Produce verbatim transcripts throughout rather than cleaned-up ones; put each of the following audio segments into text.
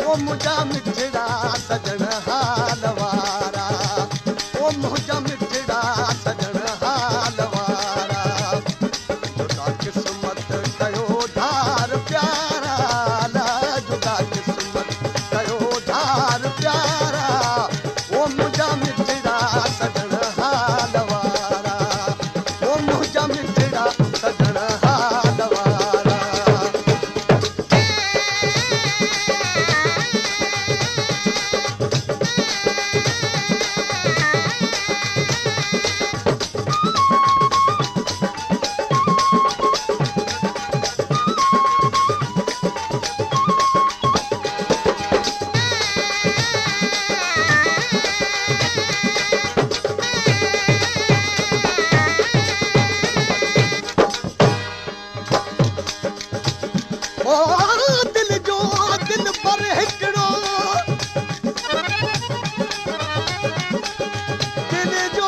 ओ मुंहिंजा मिठड़ा सजण हाल वारा ओ मुंहिंजा मिठड़ा सजण हाल वारा जुदा क़िस्मत कयो धार प्यारा ला जुदा क़िस्मत कयो धार प्यारा ओ मुंहिंजा मिठड़ा सजण हाल वारा ओ मुंहिंजा मिठड़ा सजण हाल वारा दिल जो दिल पर हिकिड़ो दिल जो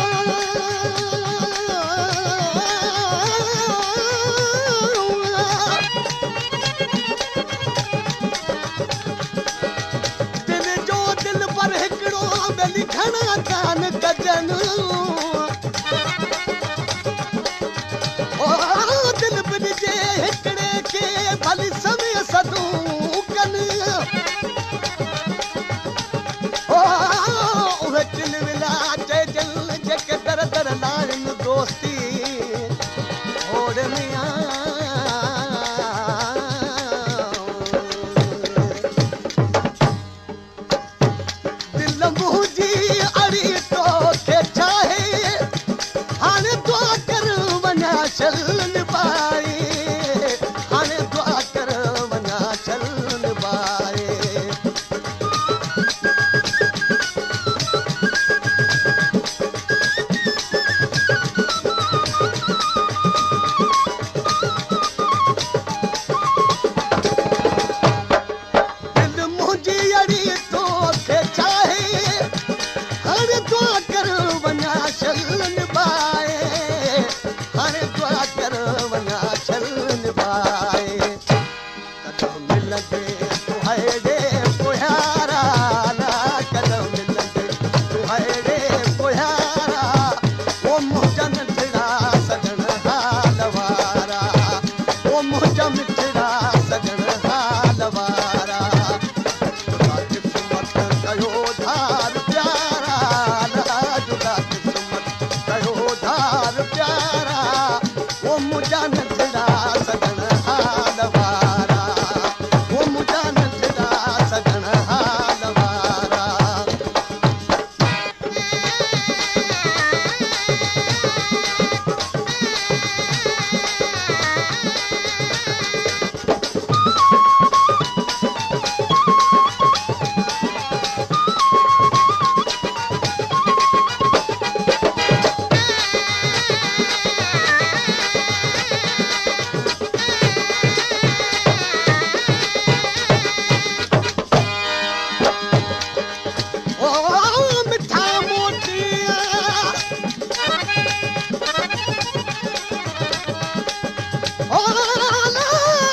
दिल जो दिल पर हिकिड़ो बेली घणा कान कजनि दिल बिन जे हिकिड़े खे भली समय सदूं कनि उहे दिल विला चइजनि जेके दर दर लाहिनि दोस्ती ओड़ में दिल मुंहिंजी अड़ी तोखे चाहे हाणे दुआ कर वञा चल निभाए हाणे दुआ कर वञा चल निभाए दिल मुंहिंजी अड़ी तोखे चाहे हाणे दुआ कर वञा चल निभाए हाणे दुआ कर वञा चल निभाए कदम मिलंदे तुहिड़े पुयारा ला कदम मिलंदे तुहिड़े पुयारा ओ मुंहिंजा मिठड़ा सजण हाल वारा ओ मुंहिंजा मिठड़ा सजण हाल वारा जुदा क़िस्मत कयो धार प्यारा ला जुदा क़िस्मत कयो धार प्यारा ओ मुंहिंजा मिठड़ा सजण हाल वारा ओ मुंहिंजा मिठड़ा सजण हाल वारा ओ मिठा मोतिया ओ ला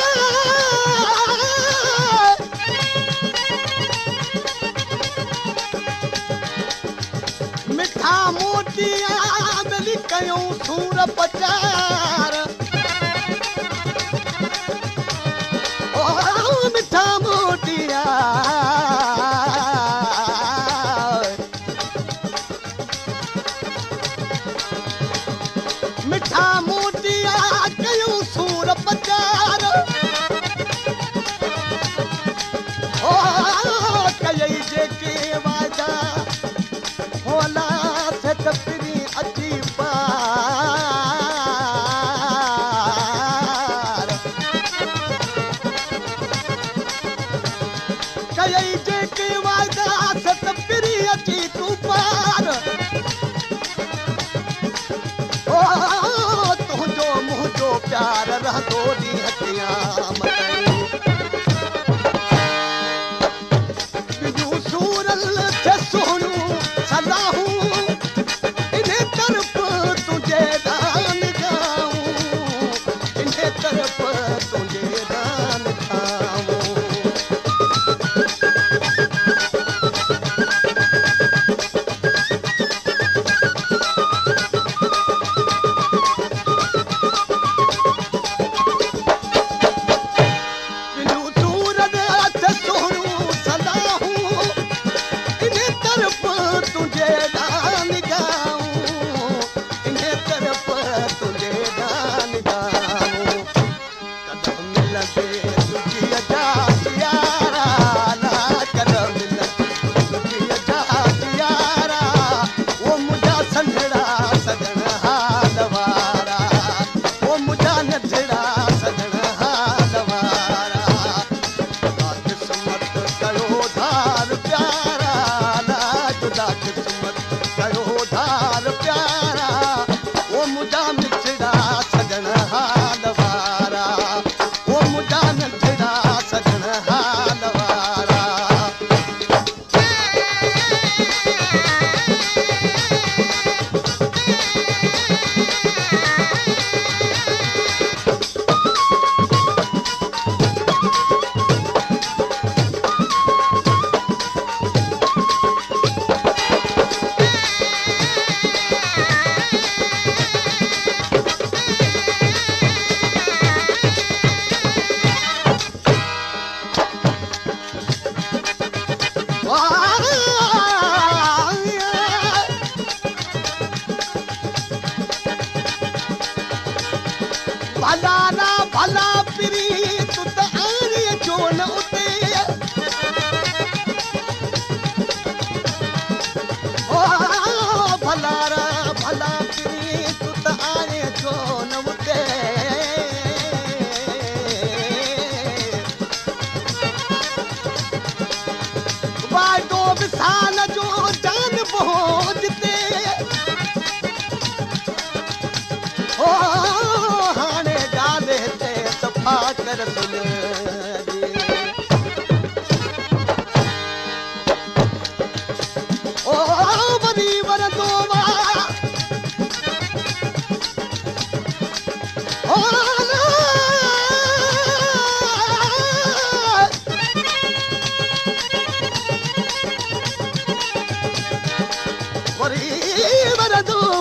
मिठा मोतिया बेली कयूं सूर पचार ओ मिठा मोतिया मिठा मोतिया कयूं सूर पचार ओ कयई जेके वादा होला से कपरी अची पा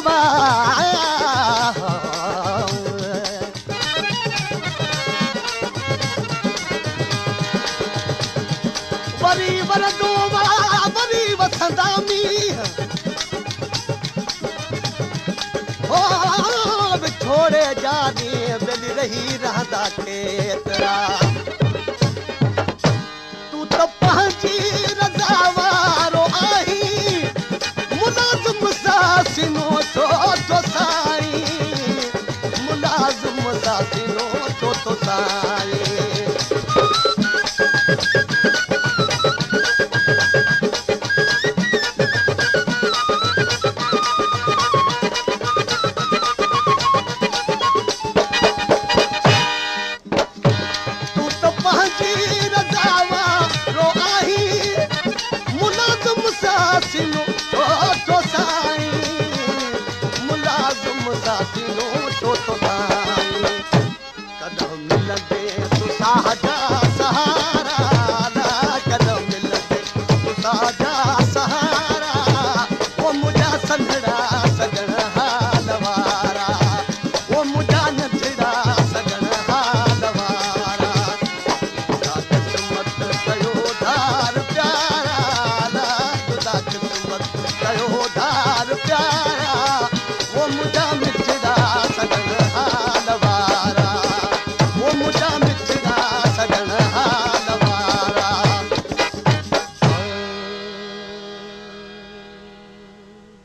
डोवा वरी वर डोवा वरी वसंदा मींहं ओ छोड़े जानी बेली रही रहंदा केतिरा तूं त पंहिंजी रज़ा वारो आहीं मुलाज़िम सासिनो छो थो साईं मुलाज़िम सासिनो छो थो साईं कदम मिलंदे तूं साजा सहारा कदम मिलंदे तूं साजा सहारा वो मुंहिंजा संदड़ा सगण हाल वारा वो मुंहिंजा नंढड़ा सगण हाल वारा ख़ुदा क़िस्मत कयो धार प्यारा ख़ुदा क़िस्मत कयो धार प्यारा